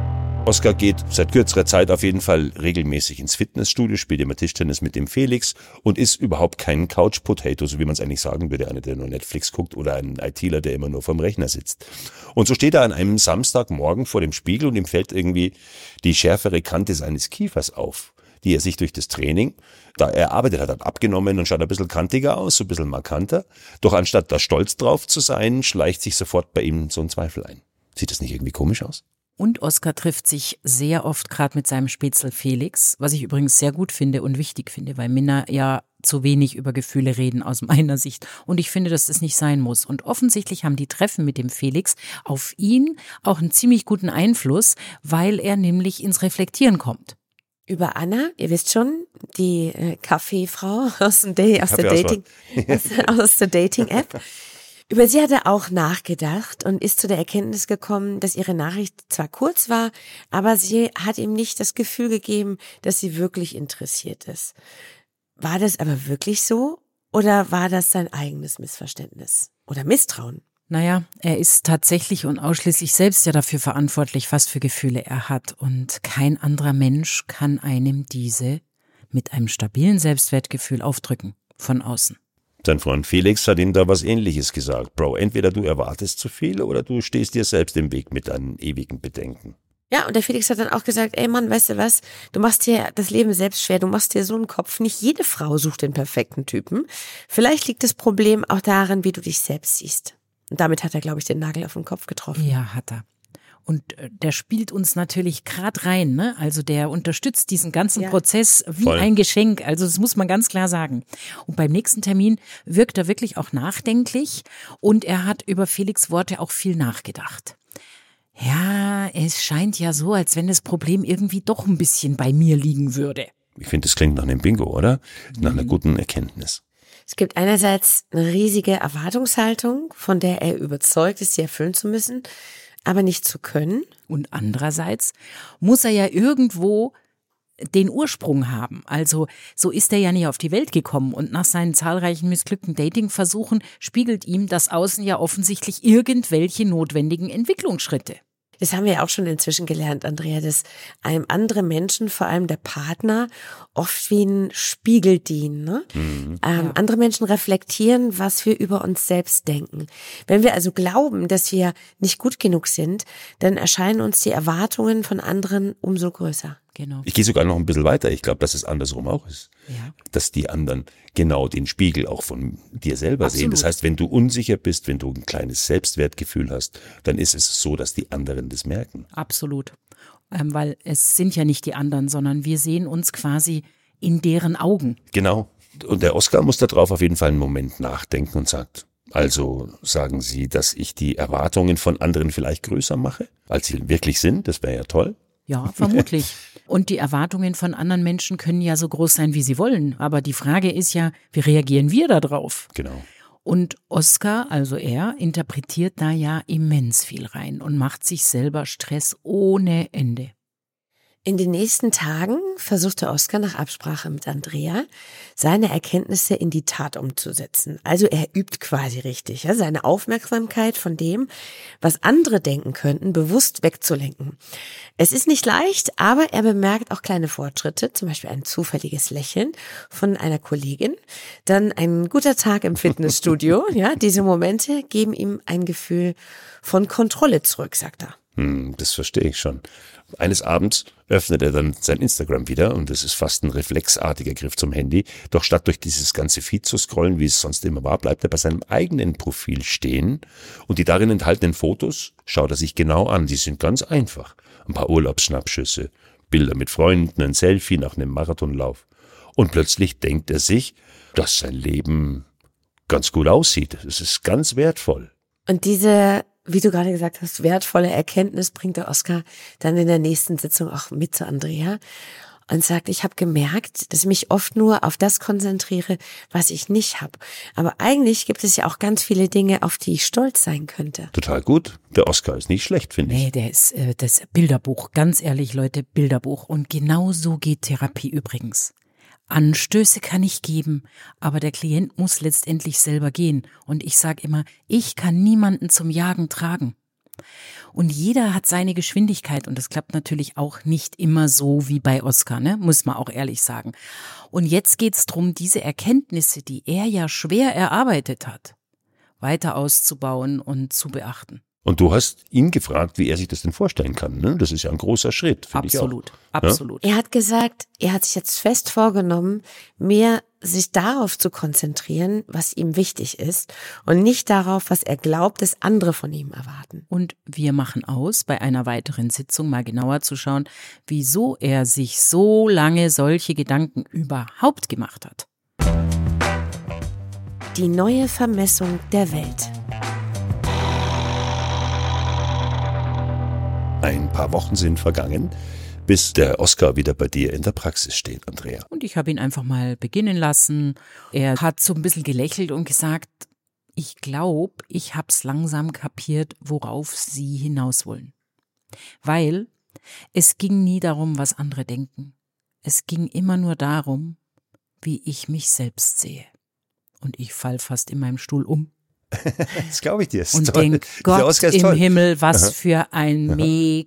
Oskar geht seit kürzerer Zeit auf jeden Fall regelmäßig ins Fitnessstudio, spielt immer Tischtennis mit dem Felix und ist überhaupt kein Couch-Potato, so wie man es eigentlich sagen würde, einer, der nur Netflix guckt oder ein ITler, der immer nur vorm Rechner sitzt. Und so steht er an einem Samstagmorgen vor dem Spiegel und ihm fällt irgendwie die schärfere Kante seines Kiefers auf, die er sich durch das Training, da er arbeitet hat, hat abgenommen und schaut ein bisschen kantiger aus, so ein bisschen markanter. Doch anstatt da stolz drauf zu sein, schleicht sich sofort bei ihm so ein Zweifel ein. Sieht das nicht irgendwie komisch aus? Und Oskar trifft sich sehr oft gerade mit seinem Spätzl Felix, was ich übrigens sehr gut finde und wichtig finde, weil Männer ja zu wenig über Gefühle reden aus meiner Sicht. Und ich finde, dass das nicht sein muss. Und offensichtlich haben die Treffen mit dem Felix auf ihn auch einen ziemlich guten Einfluss, weil er nämlich ins Reflektieren kommt. Über Anna, ihr wisst schon, die äh, Kaffeefrau aus, dem Day, aus, der Dating, aus, aus der Dating-App. Über sie hat er auch nachgedacht und ist zu der Erkenntnis gekommen, dass ihre Nachricht zwar kurz war, aber sie hat ihm nicht das Gefühl gegeben, dass sie wirklich interessiert ist. War das aber wirklich so oder war das sein eigenes Missverständnis oder Misstrauen? Naja, er ist tatsächlich und ausschließlich selbst ja dafür verantwortlich, was für Gefühle er hat. Und kein anderer Mensch kann einem diese mit einem stabilen Selbstwertgefühl aufdrücken, von außen. Sein Freund Felix hat ihm da was Ähnliches gesagt. Bro, entweder du erwartest zu viel oder du stehst dir selbst im Weg mit deinen ewigen Bedenken. Ja, und der Felix hat dann auch gesagt, ey Mann, weißt du was, du machst dir das Leben selbst schwer, du machst dir so einen Kopf. Nicht jede Frau sucht den perfekten Typen. Vielleicht liegt das Problem auch darin, wie du dich selbst siehst. Und damit hat er, glaube ich, den Nagel auf den Kopf getroffen. Ja, hat er. Und der spielt uns natürlich gerade rein, ne? Also der unterstützt diesen ganzen ja. Prozess wie Voll. Ein Geschenk. Also das muss man ganz klar sagen. Und beim nächsten Termin wirkt er wirklich auch nachdenklich und er hat über Felix' Worte auch viel nachgedacht. Ja, es scheint ja so, als wenn das Problem irgendwie doch ein bisschen bei mir liegen würde. Ich finde, das klingt nach einem Bingo, oder? Nach einer guten Erkenntnis. Es gibt einerseits eine riesige Erwartungshaltung, von der er überzeugt ist, sie erfüllen zu müssen, aber nicht zu können. Und andererseits muss er ja irgendwo den Ursprung haben. Also so ist er ja nicht auf die Welt gekommen und nach seinen zahlreichen missglückten Datingversuchen spiegelt ihm das Außen ja offensichtlich irgendwelche notwendigen Entwicklungsschritte. Das haben wir ja auch schon inzwischen gelernt, Andrea, dass einem andere Menschen, vor allem der Partner, oft wie ein Spiegel dienen. Ne? Mhm. Ähm, ja. Andere Menschen reflektieren, was wir über uns selbst denken. Wenn wir also glauben, dass wir nicht gut genug sind, dann erscheinen uns die Erwartungen von anderen umso größer. Genau. Ich gehe sogar noch ein bisschen weiter. Ich glaube, dass es andersrum auch ist. Ja. Dass die anderen genau den Spiegel auch von dir selber Absolut. Sehen. Das heißt, wenn du unsicher bist, wenn du ein kleines Selbstwertgefühl hast, dann ist es so, dass die anderen das merken. Absolut. Ähm, weil es sind ja nicht die anderen, sondern wir sehen uns quasi in deren Augen. Genau. Und der Oskar muss darauf auf jeden Fall einen Moment nachdenken und sagt, also sagen Sie, dass ich die Erwartungen von anderen vielleicht größer mache, als sie wirklich sind? Das wäre ja toll. Ja, vermutlich. Und die Erwartungen von anderen Menschen können ja so groß sein, wie sie wollen. Aber die Frage ist ja, wie reagieren wir da drauf? Genau. Und Oskar, also er, interpretiert da ja immens viel rein und macht sich selber Stress ohne Ende. In den nächsten Tagen versuchte Oskar nach Absprache mit Andrea, seine Erkenntnisse in die Tat umzusetzen. Also er übt quasi richtig, ja, seine Aufmerksamkeit von dem, was andere denken könnten, bewusst wegzulenken. Es ist nicht leicht, aber er bemerkt auch kleine Fortschritte, zum Beispiel ein zufälliges Lächeln von einer Kollegin, dann ein guter Tag im Fitnessstudio. Ja, diese Momente geben ihm ein Gefühl von Kontrolle zurück, sagt er. Hm, das verstehe ich schon. Eines Abends öffnet er dann sein Instagram wieder und das ist fast ein reflexartiger Griff zum Handy. Doch statt durch dieses ganze Feed zu scrollen, wie es sonst immer war, bleibt er bei seinem eigenen Profil stehen und die darin enthaltenen Fotos schaut er sich genau an. Die sind ganz einfach. Ein paar Urlaubsschnappschüsse, Bilder mit Freunden, ein Selfie nach einem Marathonlauf. Und plötzlich denkt er sich, dass sein Leben ganz gut aussieht. Es ist ganz wertvoll. Und diese, wie du gerade gesagt hast, wertvolle Erkenntnis bringt der Oskar dann in der nächsten Sitzung auch mit zu Andrea und sagt, ich habe gemerkt, dass ich mich oft nur auf das konzentriere, was ich nicht habe. Aber eigentlich gibt es ja auch ganz viele Dinge, auf die ich stolz sein könnte. Total gut. Der Oskar ist nicht schlecht, finde ich. Nee, der ist äh, das Bilderbuch. Ganz ehrlich, Leute, Bilderbuch. Und genau so geht Therapie übrigens. Anstöße kann ich geben, aber der Klient muss letztendlich selber gehen. Und ich sage immer, ich kann niemanden zum Jagen tragen. Und jeder hat seine Geschwindigkeit und das klappt natürlich auch nicht immer so wie bei Oscar, ne? Muss man auch ehrlich sagen. Und jetzt geht's drum, diese Erkenntnisse, die er ja schwer erarbeitet hat, weiter auszubauen und zu beachten. Und du hast ihn gefragt, wie er sich das denn vorstellen kann. Ne? Das ist ja ein großer Schritt, finde ich auch. Absolut, absolut. Er hat gesagt, er hat sich jetzt fest vorgenommen, mehr sich darauf zu konzentrieren, was ihm wichtig ist und nicht darauf, was er glaubt, dass andere von ihm erwarten. Und wir machen aus, bei einer weiteren Sitzung mal genauer zu schauen, wieso er sich so lange solche Gedanken überhaupt gemacht hat. Die neue Vermessung der Welt. Ein paar Wochen sind vergangen, bis der Oscar wieder bei dir in der Praxis steht, Andrea. Und ich habe ihn einfach mal beginnen lassen. Er hat so ein bisschen gelächelt und gesagt, ich glaube, ich hab's langsam kapiert, worauf Sie hinaus wollen. Weil es ging nie darum, was andere denken. Es ging immer nur darum, wie ich mich selbst sehe. Und ich fall fast in meinem Stuhl um. Das glaube ich dir. Und toll. denk, Gott im toll. Himmel, was Aha. für ein Aha.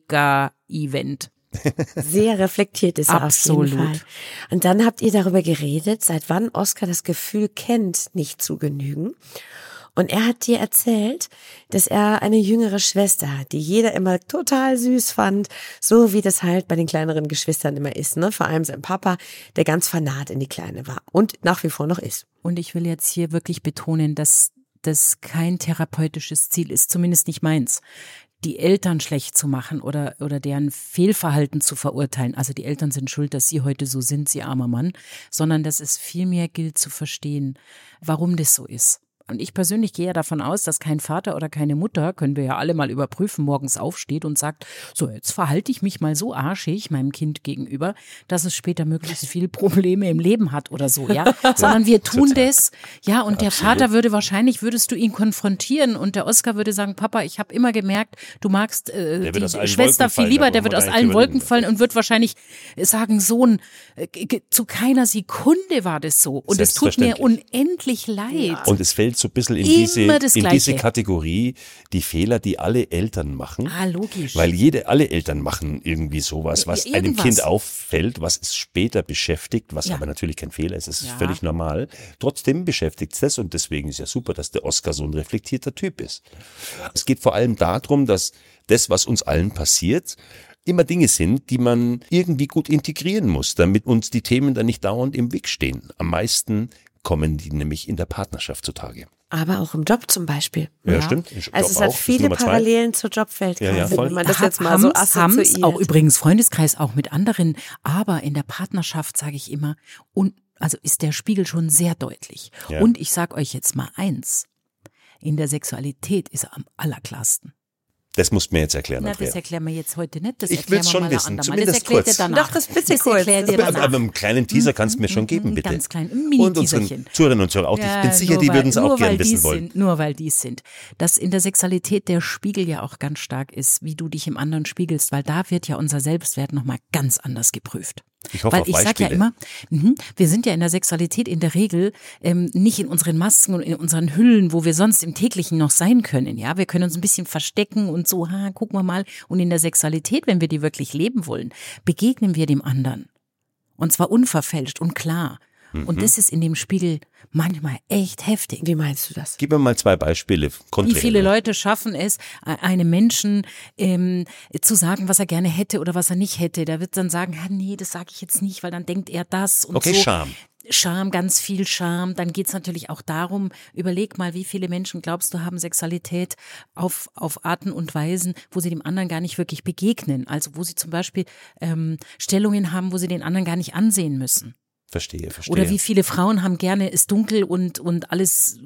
Mega-Event. Sehr reflektiert ist er Absolut. auf jeden Fall. Und dann habt ihr darüber geredet, seit wann Oscar das Gefühl kennt, nicht zu genügen. Und er hat dir erzählt, dass er eine jüngere Schwester hat, die jeder immer total süß fand, so wie das halt bei den kleineren Geschwistern immer ist, ne? Vor allem sein Papa, der ganz fanat in die Kleine war und nach wie vor noch ist. Und ich will jetzt hier wirklich betonen, dass das kein therapeutisches Ziel ist, zumindest nicht meins, die Eltern schlecht zu machen oder, oder deren Fehlverhalten zu verurteilen. Also die Eltern sind schuld, dass sie heute so sind, sie armer Mann, sondern dass es vielmehr gilt zu verstehen, warum das so ist. Und ich persönlich gehe ja davon aus, dass kein Vater oder keine Mutter, können wir ja alle mal überprüfen, morgens aufsteht und sagt, so jetzt verhalte ich mich mal so arschig meinem Kind gegenüber, dass es später möglichst viele Probleme im Leben hat oder so, ja. Sondern wir tun das, ja, und der Vater würde wahrscheinlich, würdest du ihn konfrontieren und der Oscar würde sagen, Papa, ich habe immer gemerkt, du magst äh, die Schwester viel lieber, der wird aus allen Wolken fallen und wird wahrscheinlich sagen, Sohn, äh, zu keiner Sekunde war das so. Und es tut mir unendlich leid. Und es fällt so ein bisschen in diese, in diese Kategorie, die Fehler, die alle Eltern machen. Ah, logisch. Weil jede, alle Eltern machen irgendwie sowas, was Irgendwas. einem Kind auffällt, was es später beschäftigt, was Ja. aber natürlich kein Fehler ist, es ist Ja. völlig normal. Trotzdem beschäftigt es das und deswegen ist ja super, dass der Oscar so ein reflektierter Typ ist. Es geht vor allem darum, dass das, was uns allen passiert, immer Dinge sind, die man irgendwie gut integrieren muss, damit uns die Themen dann nicht dauernd im Weg stehen. Am meisten kommen die nämlich in der Partnerschaft zutage. Aber auch im Job zum Beispiel. Ja, Ja. stimmt. Im Also Job es hat auch. Das ist viele Nummer zwei. Parallelen zur Jobwelt, Ja, ja, quasi, voll. wenn man das jetzt mal Hams, so Hams, assoziiert. auch übrigens Freundeskreis auch mit anderen, aber in der Partnerschaft sage ich immer, und also ist der Spiegel schon sehr deutlich. Ja. Und ich sage euch jetzt mal eins, in der Sexualität ist er am allerklarsten. Das musst du mir jetzt erklären, Na, Andrea. das erklären wir jetzt heute nicht. Das Ich erklären will's wir schon mal wissen, ein andermal. zumindest Das erklärt kurz. ihr danach. Doch, das bisschen das kurz. erklärt ihr Aber, danach. aber einen kleinen Teaser kannst du mir schon geben, bitte. Ganz klein, ein Und unseren Mini-Teaserchen. Zuhörerinnen und Zuhörern auch. Ja, ich bin sicher, nur die weil- würden es nur auch gerne weil wissen die wollen. Sind, nur weil die es sind. Dass in der Sexualität der Spiegel ja auch ganz stark ist, wie du dich im anderen spiegelst, weil da wird ja unser Selbstwert nochmal ganz anders geprüft. Ich hoffe Weil auf ich sag ja Beispiele. immer, mh, wir sind ja in der Sexualität in der Regel ähm, nicht in unseren Masken und in unseren Hüllen, wo wir sonst im täglichen noch sein können. Ja, wir können uns ein bisschen verstecken und so, ha, gucken wir mal. Und in der Sexualität, wenn wir die wirklich leben wollen, begegnen wir dem anderen. Und zwar unverfälscht und klar. Und das ist in dem Spiegel manchmal echt heftig. Wie meinst du das? Gib mir mal zwei Beispiele. Wie viele Leute schaffen es, einem Menschen ähm, zu sagen, was er gerne hätte oder was er nicht hätte. Der wird dann sagen, ah, nee, das sage ich jetzt nicht, weil dann denkt er das und Okay, so. Scham. Scham, ganz viel Scham. Dann geht's natürlich auch darum, überleg mal, wie viele Menschen, glaubst du, haben Sexualität auf, auf Arten und Weisen, wo sie dem anderen gar nicht wirklich begegnen. Also wo sie zum Beispiel ähm, Stellungen haben, wo sie den anderen gar nicht ansehen müssen. Verstehe, verstehe. Oder wie viele Frauen haben gerne es dunkel und, und alles.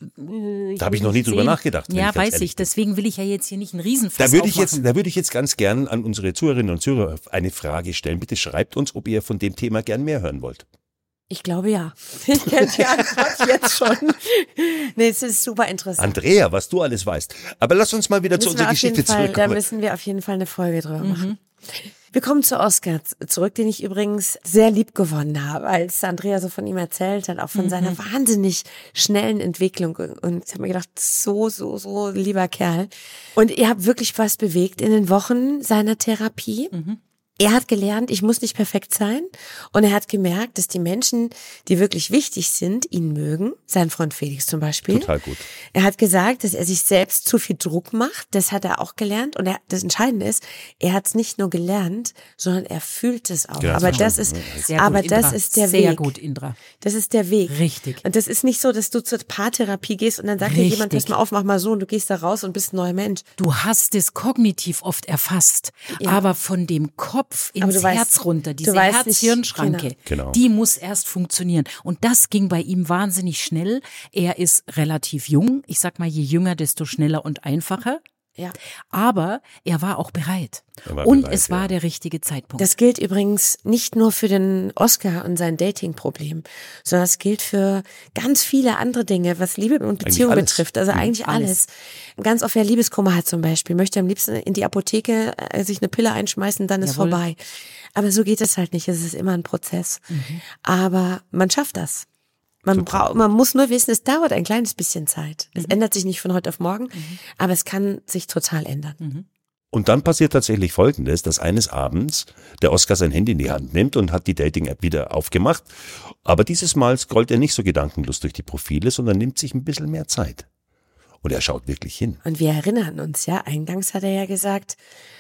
Äh, Da habe ich noch nie drüber nachgedacht, wenn Ja, ich ganz weiß ehrlich ich. Deswegen will ich ja jetzt hier nicht einen Riesenfass Da würde ich aufmachen. jetzt, da würde ich jetzt ganz gern an unsere Zuhörerinnen und Zuhörer eine Frage stellen. Bitte schreibt uns, ob ihr von dem Thema gern mehr hören wollt. Ich glaube ja. Ich kenne die Antwort jetzt schon. Nee, es ist super interessant. Andrea, was du alles weißt. Aber lass uns mal wieder zu Müssen wir unserer auf jeden Geschichte Fall, da zurückkommen. müssen wir auf jeden Fall eine Folge drüber machen. Wir kommen zu Oskar zurück, den ich übrigens sehr lieb gewonnen habe, als Andrea so von ihm erzählt hat, auch von mhm. seiner wahnsinnig schnellen Entwicklung. Und ich habe mir gedacht, so, so, so lieber Kerl. Und ihr habt wirklich was bewegt in den Wochen seiner Therapie. Mhm. Er hat gelernt, ich muss nicht perfekt sein, und er hat gemerkt, dass die Menschen, die wirklich wichtig sind, ihn mögen. Sein Freund Felix zum Beispiel. Total gut. Er hat gesagt, dass er sich selbst zu viel Druck macht. Das hat er auch gelernt. Und er, das Entscheidende ist, er hat es nicht nur gelernt, sondern er fühlt es auch. Ja, aber das ist, Sehr aber gut, das Indra. ist der Sehr Weg. gut, Indra. Das ist der Weg. Richtig. Und das ist nicht so, dass du zur Paartherapie gehst und dann sagt dir jemand, pass mal auf, mach mal so, und du gehst da raus und bist ein neuer Mensch. Du hast es kognitiv oft erfasst, Ja. aber von dem Kopf ins du weißt- Herz runter, diese du weißt nicht- Herz-Hirn-Schranke, Genau. die muss erst funktionieren. Und das ging bei ihm wahnsinnig schnell. Er ist relativ jung. Ich sag mal, je jünger, desto schneller und einfacher. Ja. Aber er war auch bereit. Er war und bereit, es war ja. der richtige Zeitpunkt. Das gilt übrigens nicht nur für den Oskar und sein Dating-Problem, sondern es gilt für ganz viele andere Dinge, was Liebe und Beziehung alles. betrifft. Also eigentlich alles. Ganz oft, wer Liebeskummer hat zum Beispiel, möchte am liebsten in die Apotheke äh, sich eine Pille einschmeißen, dann ist Jawohl. vorbei. Aber so geht es halt nicht. Es ist immer ein Prozess. Mhm. Aber man schafft das. Man braucht, man muss nur wissen, es dauert ein kleines bisschen Zeit. Es Mhm. ändert sich nicht von heute auf morgen, aber es kann sich total ändern. Mhm. Und dann passiert tatsächlich Folgendes, dass eines Abends der Oskar sein Handy in die Hand nimmt und hat die Dating-App wieder aufgemacht. Aber dieses Mal scrollt er nicht so gedankenlos durch die Profile, sondern nimmt sich ein bisschen mehr Zeit. Und er schaut wirklich hin. Und wir erinnern uns, ja, eingangs hat er ja gesagt,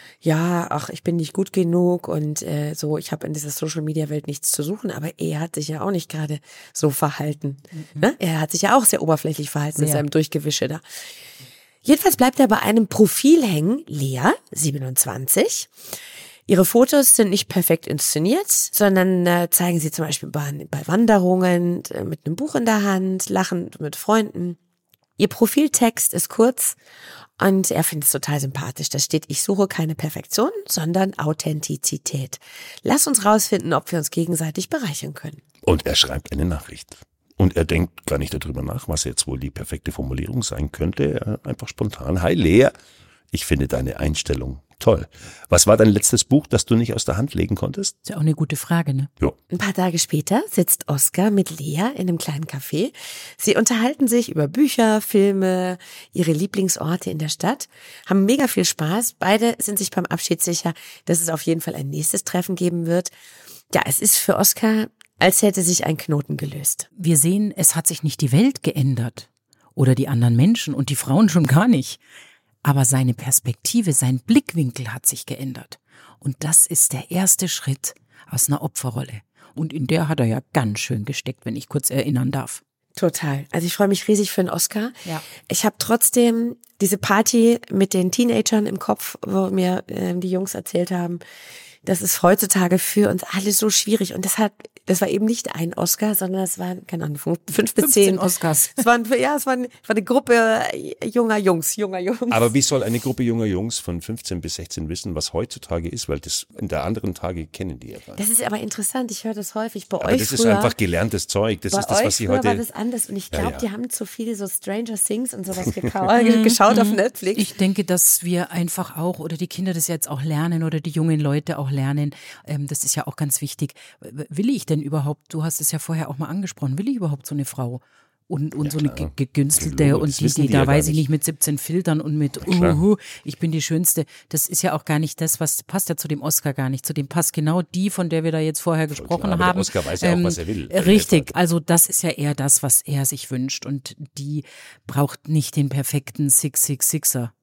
ja, ach, ich bin nicht gut genug und äh, so, ich habe in dieser Social-Media-Welt nichts zu suchen, aber er hat sich ja auch nicht gerade so verhalten. Mhm. Ne? Er hat sich ja auch sehr oberflächlich verhalten Sehr. mit seinem Durchgewische da. Jedenfalls bleibt er bei einem Profil hängen, Lea, siebenundzwanzig. Ihre Fotos sind nicht perfekt inszeniert, sondern äh, zeigen sie zum Beispiel bei, bei Wanderungen, äh, mit einem Buch in der Hand, lachend mit Freunden. Ihr Profiltext ist kurz und er findet es total sympathisch. Da steht, ich suche keine Perfektion, sondern Authentizität. Lass uns rausfinden, ob wir uns gegenseitig bereichern können. Und er schreibt eine Nachricht. Und er denkt gar nicht darüber nach, was jetzt wohl die perfekte Formulierung sein könnte. Einfach spontan. Hi Lea, ich finde deine Einstellung toll. Was war dein letztes Buch, das du nicht aus der Hand legen konntest? Ist ja auch eine gute Frage, ne? Ja. Ein paar Tage später sitzt Oskar mit Lea in einem kleinen Café. Sie unterhalten sich über Bücher, Filme, ihre Lieblingsorte in der Stadt, haben mega viel Spaß. Beide sind sich beim Abschied sicher, dass es auf jeden Fall ein nächstes Treffen geben wird. Ja, es ist für Oskar, als hätte sich ein Knoten gelöst. Wir sehen, es hat sich nicht die Welt geändert. Oder die anderen Menschen und die Frauen schon gar nicht. Aber seine Perspektive, sein Blickwinkel hat sich geändert. Und das ist der erste Schritt aus einer Opferrolle. Und in der hat er ja ganz schön gesteckt, wenn ich kurz erinnern darf. Total. Also ich freue mich riesig für den Oscar. Ja. Ich habe trotzdem diese Party mit den Teenagern im Kopf, wo mir äh, die Jungs erzählt haben, das ist heutzutage für uns alle so schwierig. Und das hat, das war eben nicht ein Oscar, sondern es waren, keine Ahnung, fünf bis zehn Oscars. Es waren, ja, es war eine, war eine Gruppe junger Jungs, junger Jungs. Aber wie soll eine Gruppe junger Jungs von fünfzehn bis sechzehn wissen, was heutzutage ist? Weil das in der anderen Tage kennen die ja gar nicht. Das ist aber interessant. Ich höre das häufig bei Aber euch das früher. ist einfach gelerntes Zeug. Das Bei ist das, euch was sie früher heute... war das anders. Und ich glaube, Ja, ja. die haben zu viel so Stranger Things und sowas gekau- geschaut auf Netflix. Ich denke, dass wir einfach auch, oder die Kinder das jetzt auch lernen oder die jungen Leute auch lernen, ähm, das ist ja auch ganz wichtig. Will ich denn überhaupt, du hast es ja vorher auch mal angesprochen, will ich überhaupt so eine Frau? Und, und Ja, so eine klar. ge- gegünstelte Hallo, und das die, wissen die die da ja gar weiß ich nicht. nicht, mit siebzehn Filtern und mit klar. uhu, ich bin die Schönste. Das ist ja auch gar nicht das, was passt ja zu dem Oscar gar nicht. Zu dem passt genau die, von der wir da jetzt vorher gesprochen klar, aber der haben. Ähm, Oscar weiß ja auch, was er will. Richtig, also das ist ja eher das, was er sich wünscht und die braucht nicht den perfekten Six Six Sixer.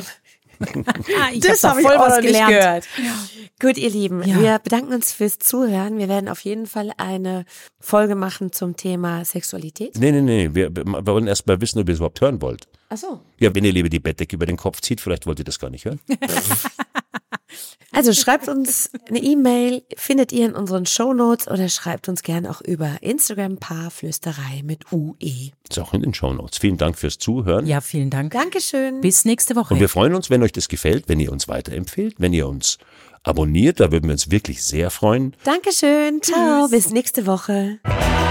Ah, ich Das hab habe da ich voll auch was noch nicht gelernt. gehört. Gut, ihr Lieben, Ja. wir bedanken uns fürs Zuhören. Wir werden auf jeden Fall eine Folge machen zum Thema Sexualität. Nee, nee, nee. Wir, wir wollen erst mal wissen, ob ihr es überhaupt hören wollt. Ach so. Ja, wenn ihr lieber die Bettdecke über den Kopf zieht, vielleicht wollt ihr das gar nicht hören. Also schreibt uns eine E-Mail, findet ihr in unseren Shownotes oder schreibt uns gern auch über Instagram Paarflüsterei mit U E. Ist auch in den Shownotes. Vielen Dank fürs Zuhören. Ja, vielen Dank. Dankeschön. Bis nächste Woche. Und wir freuen uns, wenn euch das gefällt, wenn ihr uns weiterempfehlt, wenn ihr uns abonniert. Da würden wir uns wirklich sehr freuen. Dankeschön. Ciao. Bis nächste Woche.